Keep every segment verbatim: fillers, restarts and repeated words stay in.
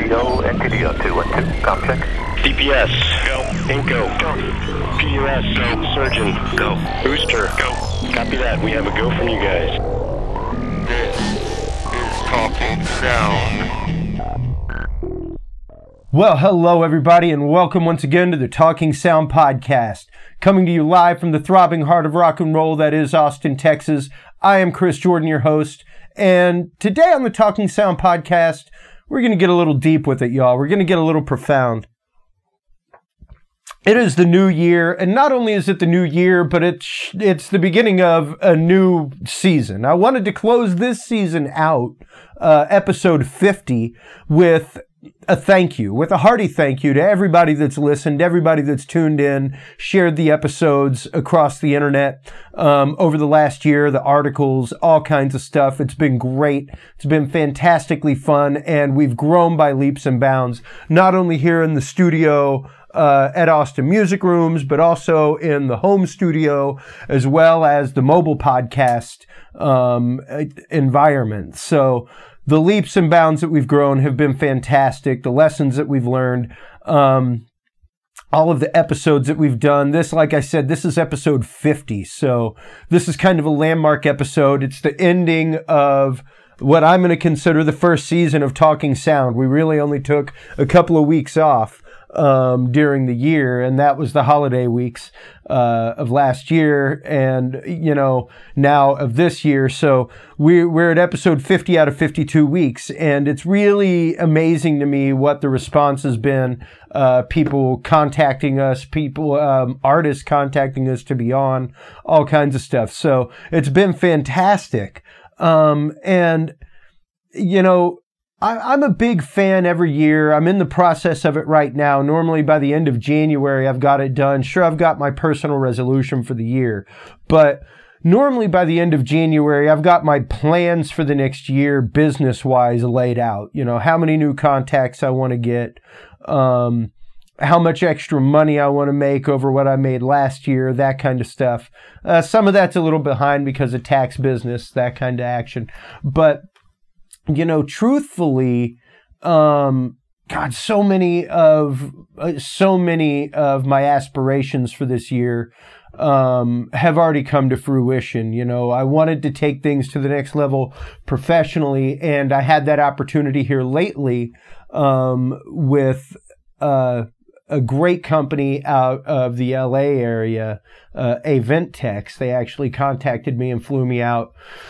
Leo, N T D O two one two, com check. D P S, go. Inco, go. P U S, go. Surgeon, go. Booster, go. Copy that. We have a go from you guys. This is Talking Sound. Well, hello everybody, and welcome once again to the Talking Sound Podcast. Coming to you live from the throbbing heart of rock and roll that is Austin, Texas. I am Chris Jordan, your host, and today on the Talking Sound Podcast, we're going to get a little deep with it, y'all. We're going to get a little profound. It is the new year, and not only is it the new year, but it's it's the beginning of a new season. I wanted to close this season out, uh, episode fifty, with a thank you, with a hearty thank you to everybody that's listened, everybody that's tuned in, shared the episodes across the internet um, over the last year, the articles, all kinds of stuff. It's been great. It's been fantastically fun, and we've grown by leaps and bounds, not only here in the studio Uh, at Austin Music Rooms, but also in the home studio, as well as the mobile podcast um, environment. So the leaps and bounds that we've grown have been fantastic. The lessons that we've learned, um, all of the episodes that we've done. This, like I said, this is episode fifty. So this is kind of a landmark episode. It's the ending of what I'm going to consider the first season of Talking Sound. We really only took a couple of weeks off um, during the year, and that was the holiday weeks uh, of last year and, you know, now of this year. So we're, we're at episode fifty out of fifty-two weeks, and it's really amazing to me what the response has been. Uh, people contacting us, people, um, artists contacting us to be on, all kinds of stuff. So it's been fantastic. Um, and, you know, I, I'm a big fan every year. I'm in the process of it right now. Normally by the end of January, I've got it done. Sure, I've got my personal resolution for the year, but normally by the end of January, I've got my plans for the next year business-wise laid out. You know, how many new contacts I want to get, um, how much extra money I want to make over what I made last year, that kind of stuff. Uh, some of that's a little behind because of tax business, that kind of action. But, you know, truthfully, um, God, so many of, uh, so many of my aspirations for this year, um, have already come to fruition. You know, I wanted to take things to the next level professionally, and I had that opportunity here lately, um, with, uh, a great company out of the L A area, uh, Aventex. They actually contacted me and flew me out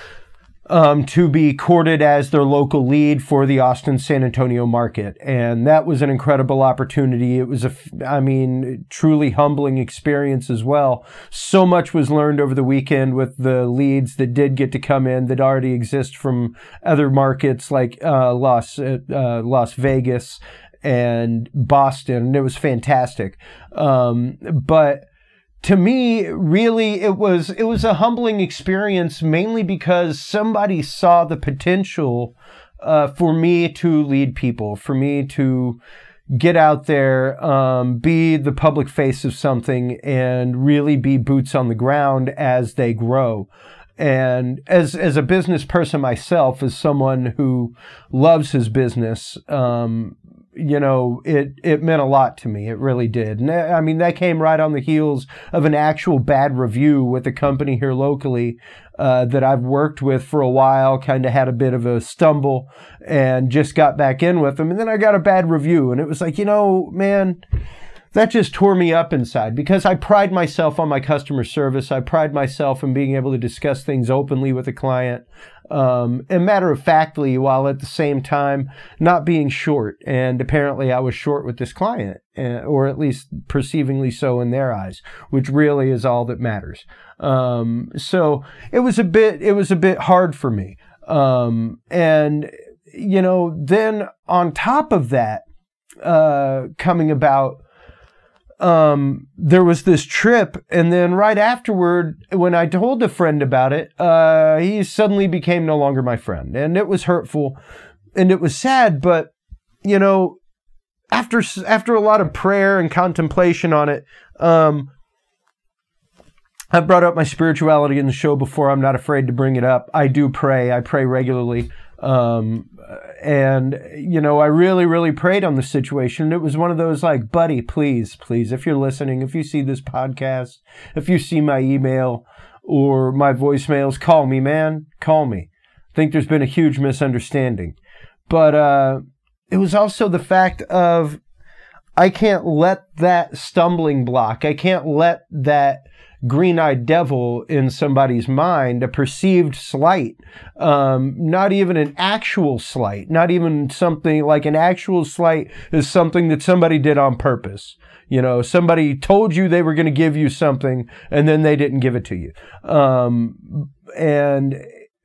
um, to be courted as their local lead for the Austin San Antonio market. And that was an incredible opportunity. It was a, I mean, truly humbling experience as well. So much was learned over the weekend with the leads that did get to come in that already exist from other markets like uh, Las, uh, Las Vegas and Boston, and it was fantastic. Um, but to me, really, it was it was a humbling experience, mainly because somebody saw the potential uh, for me to lead people, for me to get out there, um, be the public face of something, and really be boots on the ground as they grow. And as as a business person myself, as someone who loves his business, um, you know, it, it meant a lot to me. It really did. And I mean, that came right on the heels of an actual bad review with a company here locally uh, that I've worked with for a while, kind of had a bit of a stumble and just got back in with them. And then I got a bad review, and it was like, you know, man, that just tore me up inside, because I pride myself on my customer service. I pride myself in being able to discuss things openly with a client, um, and matter of factly, while at the same time not being short. And apparently I was short with this client, uh, or at least perceivingly so in their eyes, which really is all that matters. Um, so it was a bit, it was a bit hard for me. Um, and, you know, then on top of that, uh, coming about, Um, there was this trip, and then right afterward, when I told a friend about it, uh, he suddenly became no longer my friend, and it was hurtful, and it was sad, but, you know, after, after a lot of prayer and contemplation on it, um, I've brought up my spirituality in the show before. I'm not afraid to bring it up. I do pray. I pray regularly. Um, and, you know, I really, really prayed on the situation. It was one of those like, buddy, please, please, if you're listening, if you see this podcast, if you see my email or my voicemails, call me, man, call me. I think there's been a huge misunderstanding. But uh, it was also the fact of, I can't let that stumbling block, I can't let that green-eyed devil in somebody's mind, a perceived slight, um, not even an actual slight, not even something like an actual slight is something that somebody did on purpose. You know, somebody told you they were going to give you something and then they didn't give it to you. Um, and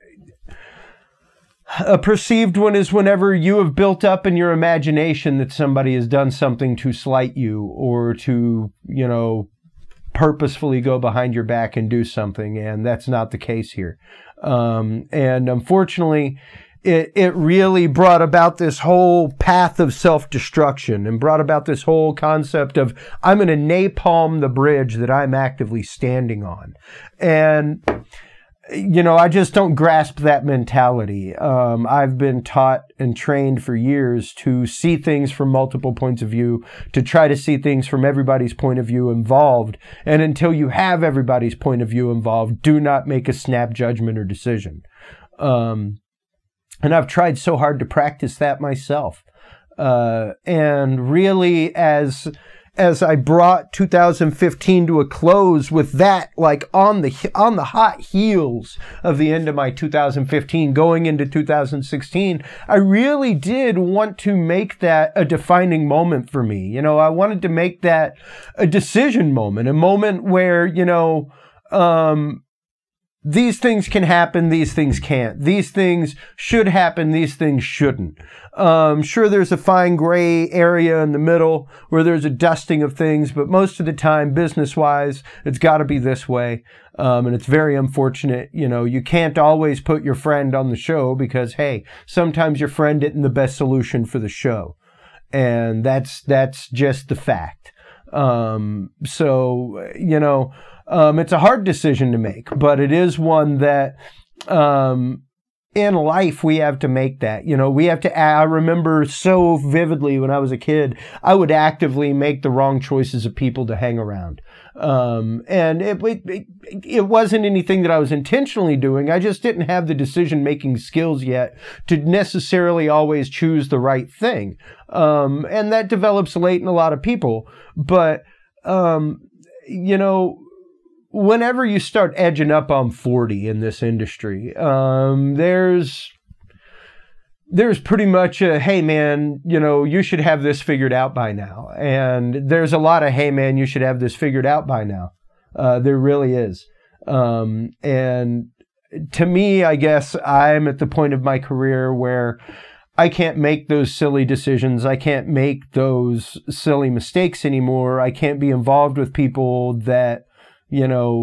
a perceived one is whenever you have built up in your imagination that somebody has done something to slight you or to, you know, purposefully go behind your back and do something, and that's not the case here. Um, and unfortunately, it it really brought about this whole path of self-destruction and brought about this whole concept of I'm going to napalm the bridge that I'm actively standing on. And you know, I just don't grasp that mentality. Um, I've been taught and trained for years to see things from multiple points of view, to try to see things from everybody's point of view involved. And until you have everybody's point of view involved, do not make a snap judgment or decision. Um, and I've tried so hard to practice that myself. Uh, and really, as as I brought two thousand fifteen to a close with that, like on the on the hot heels of the end of my two thousand fifteen, going into two thousand sixteen, I really did want to make that a defining moment for me. You know, I wanted to make that a decision moment, a moment where, you know, um, these things can happen, these things can't. These things should happen, these things shouldn't. Um, sure, there's a fine gray area in the middle where there's a dusting of things, but most of the time, business-wise, it's got to be this way. Um, and it's very unfortunate. You know, you can't always put your friend on the show because, hey, sometimes your friend isn't the best solution for the show. And that's, that's just the fact. Um, so, you know, Um, it's a hard decision to make, but it is one that, um, in life we have to make that. You know, we have to, I remember so vividly when I was a kid, I would actively make the wrong choices of people to hang around. Um, and it, it, it wasn't anything that I was intentionally doing. I just didn't have the decision-making skills yet to necessarily always choose the right thing. Um, and that develops late in a lot of people. But, um, you know, whenever you start edging up on forty in this industry, um, there's there's pretty much a, hey man, you know, you should have this figured out by now. And there's a lot of, hey man, you should have this figured out by now. Uh, there really is. Um, and to me, I guess I'm at the point of my career where I can't make those silly decisions. I can't make those silly mistakes anymore. I can't be involved with people that, you know,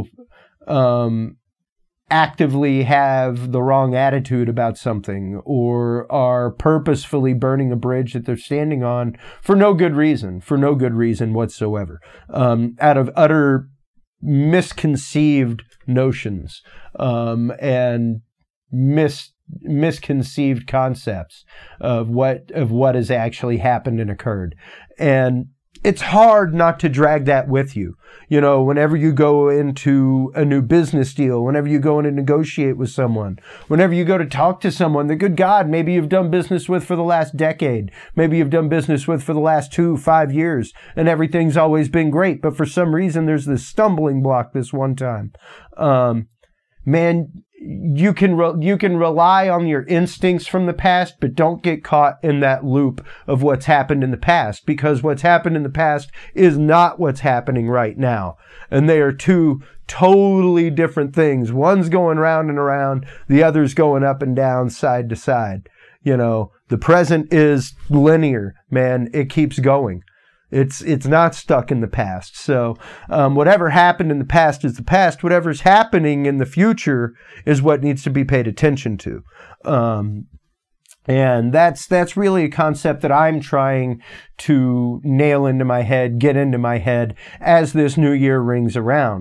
um, actively have the wrong attitude about something or are purposefully burning a bridge that they're standing on for no good reason, for no good reason whatsoever, um, out of utter misconceived notions, um, and mis misconceived concepts of what, of what has actually happened and occurred. And it's hard not to drag that with you. You know, whenever you go into a new business deal, whenever you go in and negotiate with someone, whenever you go to talk to someone that, good God, maybe you've done business with for the last decade, maybe you've done business with for the last two, five years, and everything's always been great. But for some reason, there's this stumbling block this one time. Um, man, you can re- you can rely on your instincts from the past, but don't get caught in that loop of what's happened in the past, because what's happened in the past is not what's happening right now. And they are two totally different things. One's going round and around, the other's going up and down, side to side. You know, the present is linear, man. It keeps going. It's it's not stuck in the past. So um, whatever happened in the past is the past. Whatever's happening in the future is what needs to be paid attention to. Um, and that's that's really a concept that I'm trying to nail into my head, get into my head as this new year rings around.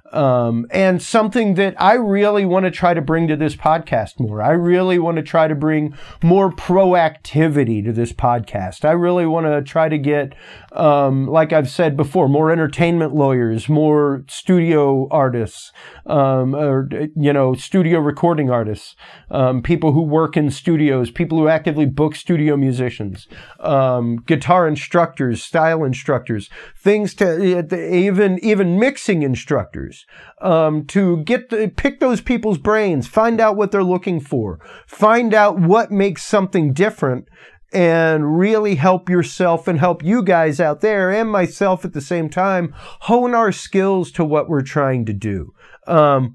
Um, and something that I really want to try to bring to this podcast more. I really want to try to bring more proactivity to this podcast. I really want to try to get, um, like I've said before, more entertainment lawyers, more studio artists, um, or, you know, studio recording artists, um, people who work in studios, people who actively book studio musicians, um, guitar instructors, style instructors, things to, even, even mixing instructors. Um, to get the, pick those people's brains, find out what they're looking for, find out what makes something different, and really help yourself and help you guys out there and myself at the same time hone our skills to what we're trying to do. Um,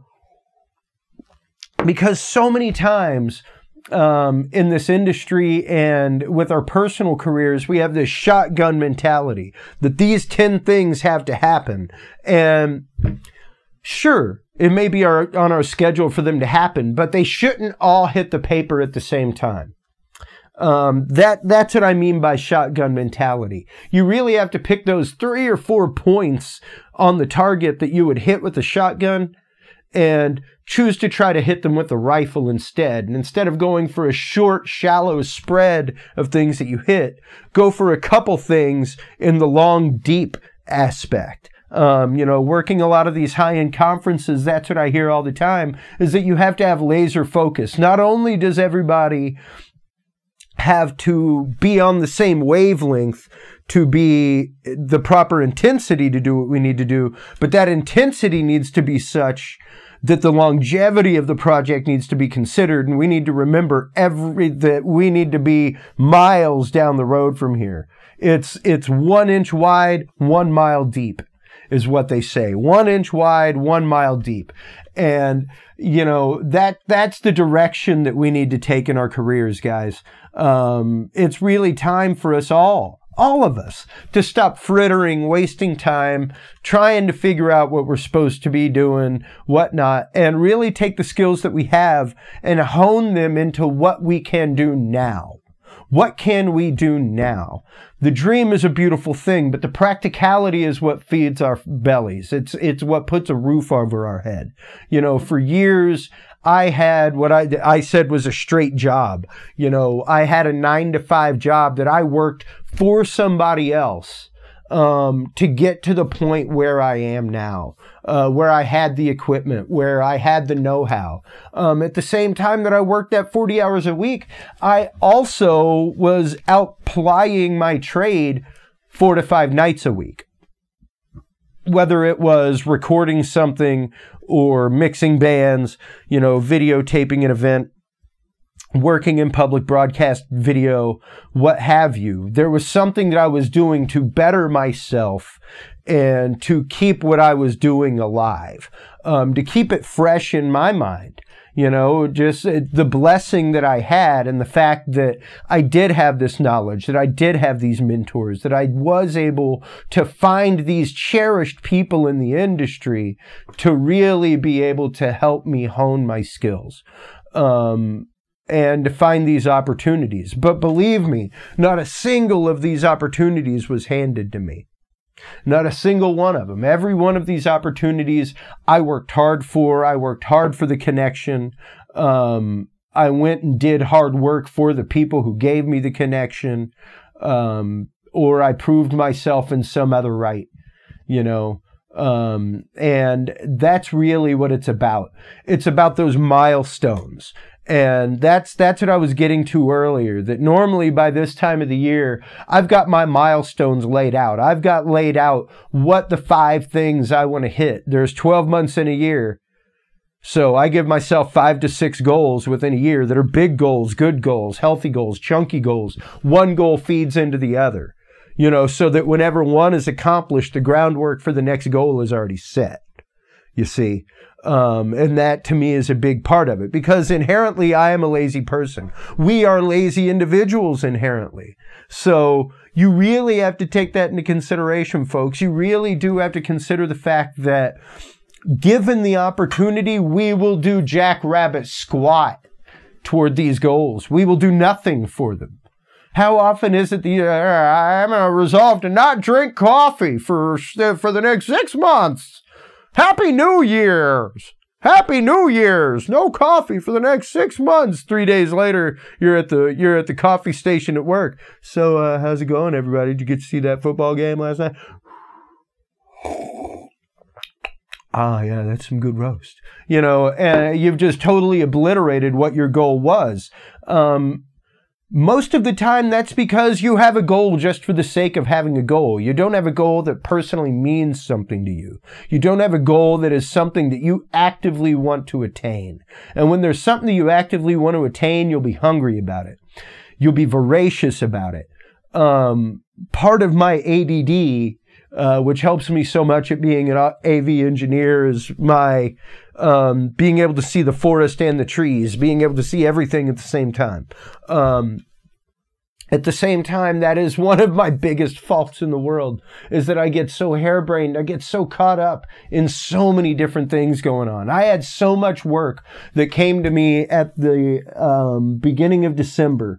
because so many times um, in this industry and with our personal careers, we have this shotgun mentality that these ten things have to happen. And sure, it may be our, on our schedule for them to happen, but they shouldn't all hit the paper at the same time. Um, that, that's what I mean by shotgun mentality. You really have to pick those three or four points on the target that you would hit with a shotgun and choose to try to hit them with a rifle instead. And instead of going for a short, shallow spread of things that you hit, go for a couple things in the long, deep aspect. Um, you know, working a lot of these high-end conferences, that's what I hear all the time, is that you have to have laser focus. Not only does everybody have to be on the same wavelength to be the proper intensity to do what we need to do, but that intensity needs to be such that the longevity of the project needs to be considered, and we need to remember every that we need to be miles down the road from here. It's it's one inch wide, one mile deep, is what they say. One inch wide, one mile deep. And, you know, that that's the direction that we need to take in our careers, guys. Um, it's really time for us all, all of us, to stop frittering, wasting time, trying to figure out what we're supposed to be doing, whatnot, and really take the skills that we have and hone them into what we can do now. What can we do now? The dream is a beautiful thing, but the practicality is what feeds our bellies. It's it's what puts a roof over our head. You know, for years, I had what I, I said was a straight job. You know, I had a nine to five job that I worked for somebody else um, to get to the point where I am now, uh, where I had the equipment, where I had the know-how. Um, at the same time that I worked that forty hours a week, I also was out plying my trade four to five nights a week. Whether it was recording something or mixing bands, you know, videotaping an event, working in public broadcast video, what have you. There was something that I was doing to better myself and to keep what I was doing alive, um, to keep it fresh in my mind. You know, just the blessing that I had and the fact that I did have this knowledge, that I did have these mentors, that I was able to find these cherished people in the industry to really be able to help me hone my skills. Um, and to find these opportunities. But believe me, not a single of these opportunities was handed to me. Not a single one of them. Every one of these opportunities I worked hard for. I worked hard for the connection. Um, I went and did hard work for the people who gave me the connection. Um, or I proved myself in some other right, you know. Um, and that's really what it's about. It's about those milestones. And that's that's what I was getting to earlier, that normally by this time of the year, I've got my milestones laid out. I've got laid out what the five things I want to hit. There's twelve months in a year. So I give myself five to six goals within a year that are big goals, good goals, healthy goals, chunky goals. One goal feeds into the other, you know, so that whenever one is accomplished, the groundwork for the next goal is already set, you see. Um, and that to me is a big part of it, because inherently I am a lazy person. We are lazy individuals inherently. So you really have to take that into consideration, folks. You really do have to consider the fact that given the opportunity, we will do jackrabbit squat toward these goals. We will do nothing for them. How often is it that uh, I'm resolved to not drink coffee for, for the next six months? Happy New Year's! Happy New Year's! No coffee for the next six months. Three days later, you're at the you're at the coffee station at work. So, uh, how's it going, everybody? Did you get to see that football game last night? Ah, yeah, that's some good roast. You know, and you've just totally obliterated what your goal was. Um, most of the time, that's because you have a goal just for the sake of having a goal. You don't have a goal that personally means something to you. You don't have a goal that is something that you actively want to attain. And when there's something that you actively want to attain, you'll be hungry about it. You'll be voracious about it. Um, part of my A D D, Uh, which helps me so much at being an A V engineer, is my um, being able to see the forest and the trees, being able to see everything at the same time. Um, at the same time, that is one of my biggest faults in the world, is that I get so harebrained, I get so caught up in so many different things going on. I had so much work that came to me at the um, beginning of December,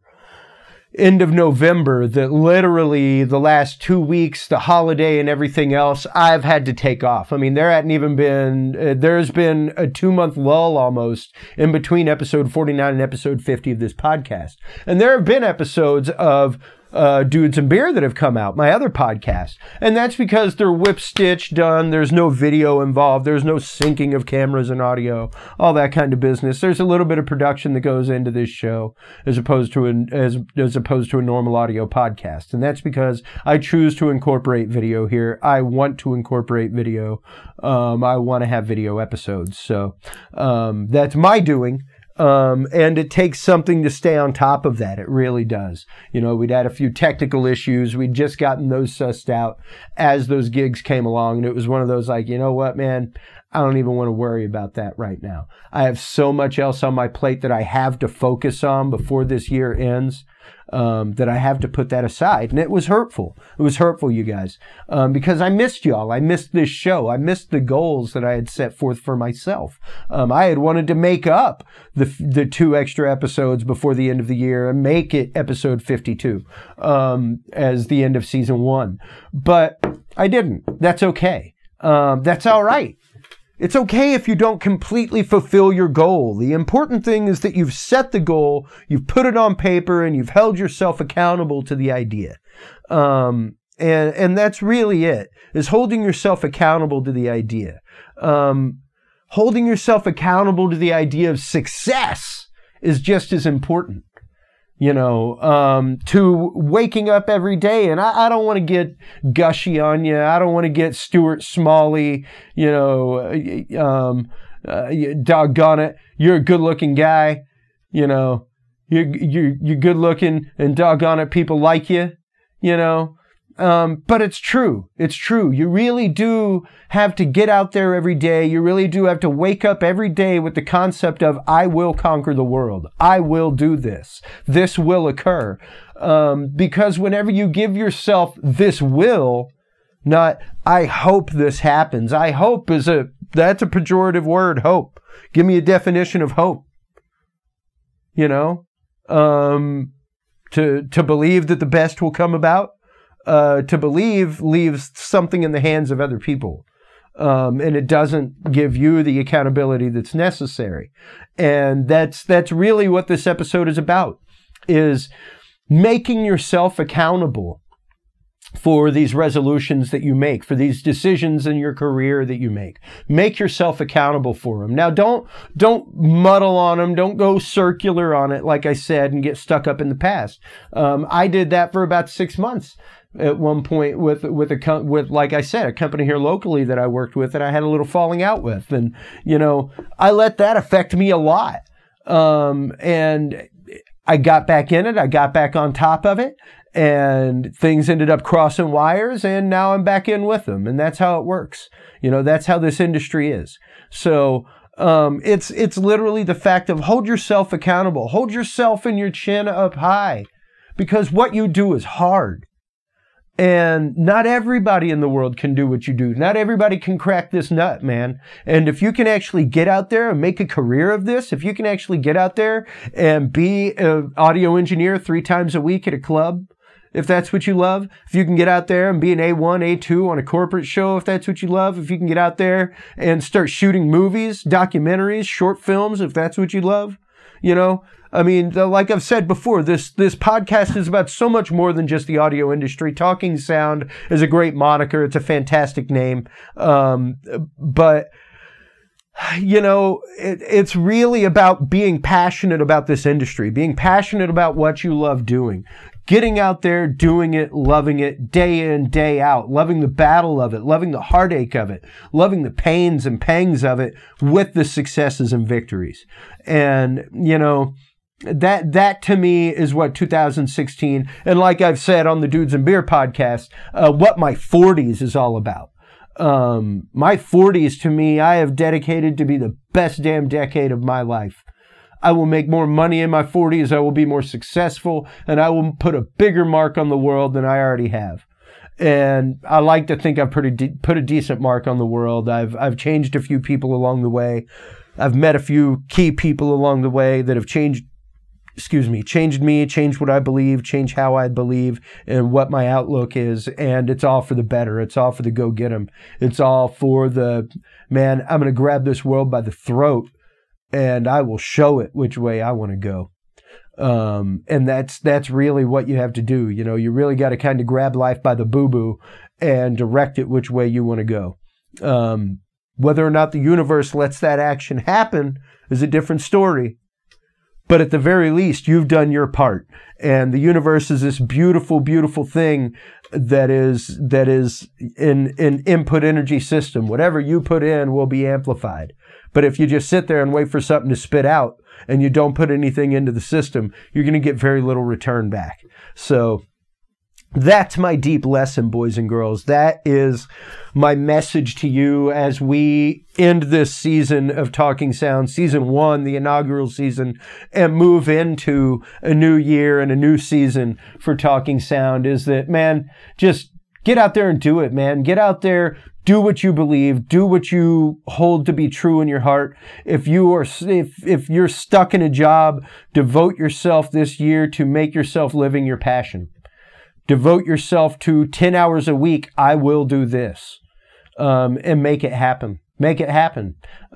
end of November, that literally the last two weeks, the holiday and everything else, I've had to take off. I mean, there hadn't even been, uh, there's been a two month lull almost in between episode forty-nine and episode fifty of this podcast. And there have been episodes of Uh, Dudes and Beer that have come out, my other podcast. And that's because they're whip stitch done. There's no video involved. There's no syncing of cameras and audio, all that kind of business. There's a little bit of production that goes into this show as opposed to an, as, as opposed to a normal audio podcast. And that's because I choose to incorporate video here. I want to incorporate video. Um, I want to have video episodes. So, um, that's my doing. Um, and it takes something to stay on top of that. It really does. You know, we'd had a few technical issues. We'd just gotten those sussed out as those gigs came along. And it was one of those like, you know what, man, I don't even want to worry about that right now. I have so much else on my plate that I have to focus on before this year ends. Um, that I have to put that aside. And it was hurtful. It was hurtful, you guys, um, because I missed y'all. I missed this show. I missed the goals that I had set forth for myself. Um, I had wanted to make up the the two extra episodes before the end of the year and make it episode fifty-two um, as the end of season one. But I didn't. That's okay. Um, that's all right. It's okay if you don't completely fulfill your goal. The important thing is that you've set the goal, you've put it on paper, and you've held yourself accountable to the idea. Um, and, and that's really it, is holding yourself accountable to the idea. Um, holding yourself accountable to the idea of success is just as important. You know, um, to waking up every day. And I, I don't want to get gushy on you. I don't want to get Stuart Smalley, you know, um, uh, doggone it. You're a good looking guy. You know, you're, you're, you're good looking and doggone it, people like you, you know. Um, but it's true. It's true. You really do have to get out there every day. You really do have to wake up every day with the concept of, I will conquer the world. I will do this. This will occur. Um, because whenever you give yourself this will, not, I hope this happens. I hope is a, that's a pejorative word, hope. Give me a definition of hope. You know, um, to, to believe that the best will come about. Uh, to believe leaves something in the hands of other people. Um, and it doesn't give you the accountability that's necessary. And that's, that's really what this episode is about, is making yourself accountable for these resolutions that you make, for these decisions in your career that you make. Make yourself accountable for them. Now, don't, don't muddle on them. Don't go circular on it, like I said, and get stuck up in the past. Um, I did that for about six months. At one point with, with a, with, like I said, a company here locally that I worked with that I had a little falling out with. And, you know, I let that affect me a lot. Um, and I got back in it. I got back on top of it, and things ended up crossing wires, and now I'm back in with them. And that's how it works. You know, that's how this industry is. So, um, it's, it's literally the fact of hold yourself accountable, hold yourself and your chin up high, because what you do is hard. And not everybody in the world can do what you do. Not everybody can crack this nut, man. And if you can actually get out there and make a career of this, if you can actually get out there and be an audio engineer three times a week at a club if that's what you love, if you can get out there and be an A one, A two on a corporate show, if that's what you love, if you can get out there and start shooting movies, documentaries, short films, if that's what you love, you know, I mean, like I've said before, this, this podcast is about so much more than just the audio industry. Talking Sound is a great moniker. It's a fantastic name. Um, but you know, it, it's really about being passionate about this industry, being passionate about what you love doing, getting out there, doing it, loving it day in, day out, loving the battle of it, loving the heartache of it, loving the pains and pangs of it with the successes and victories. And, you know, that, that to me is what two thousand sixteen, and like I've said on the Dudes and Beer podcast, uh, what my forties is all about. Um, my forties to me, I have dedicated to be the best damn decade of my life. I will make more money in my forties. I will be more successful, and I will put a bigger mark on the world than I already have. And I like to think I've pretty de- put a decent mark on the world. I've, I've changed a few people along the way. I've met a few key people along the way that have changed excuse me, changed me, changed what I believe, changed how I believe, and what my outlook is. And it's all for the better. It's all for the go get 'em. It's all for the, man, I'm going to grab this world by the throat and I will show it which way I want to go. Um, and that's, that's really what you have to do. You know, you really got to kind of grab life by the boo-boo and direct it which way you want to go. Um, whether or not the universe lets that action happen is a different story. But at the very least, you've done your part. And the universe is this beautiful, beautiful thing that is, that is in an input energy system. Whatever you put in will be amplified. But if you just sit there and wait for something to spit out and you don't put anything into the system, you're going to get very little return back. So that's my deep lesson, boys and girls. That is my message to you as we end this season of Talking Sound, season one, the inaugural season, and move into a new year and a new season for Talking Sound, is that, man, just get out there and do it, man. Get out there, do what you believe, do what you hold to be true in your heart. If you are, if, if you're stuck in a job, devote yourself this year to make yourself living your passion. Devote yourself to ten hours a week. I will do this, um, and make it happen. Make it happen.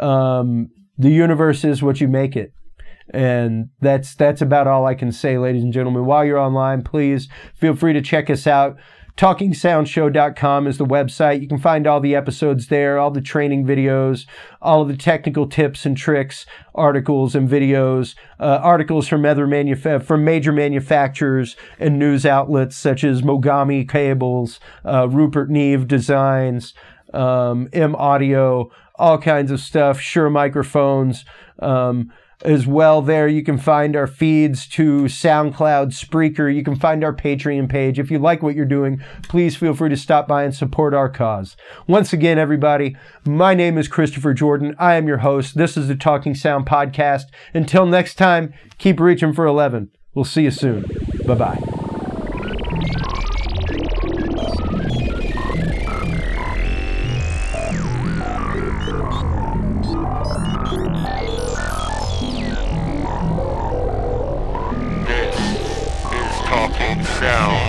Um, the universe is what you make it. And that's, that's about all I can say, ladies and gentlemen. While you're online, please feel free to check us out. talking sound show dot com is the website. You can find all the episodes there, all the training videos, all of the technical tips and tricks, articles and videos, uh, articles from other manuf- from major manufacturers and news outlets such as Mogami Cables, uh, Rupert Neve Designs, um, M Audio, all kinds of stuff, Shure Microphones, um, as well. There you can find our feeds to SoundCloud, Spreaker. You can find our Patreon page. If you like what you're doing, please feel free to stop by and support our cause. Once again, everybody, my name is Christopher Jordan. I am your host. This is the Talking Sound Podcast. Until next time, keep reaching for eleven. We'll see you soon. Bye-bye. Talking Sound.